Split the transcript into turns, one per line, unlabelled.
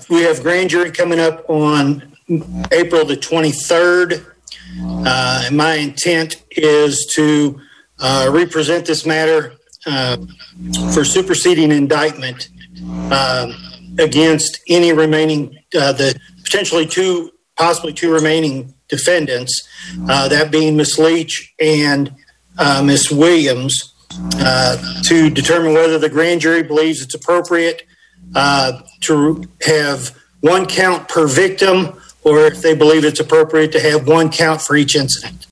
We have grand jury coming up on April the 23rd. And my intent is to represent this matter for superseding indictment against any remaining, the potentially possibly two remaining defendants, that being Ms. Leach and Ms. Williams, to determine whether the grand jury believes it's appropriate to have one count per victim, or if they believe it's appropriate to have one count for each incident.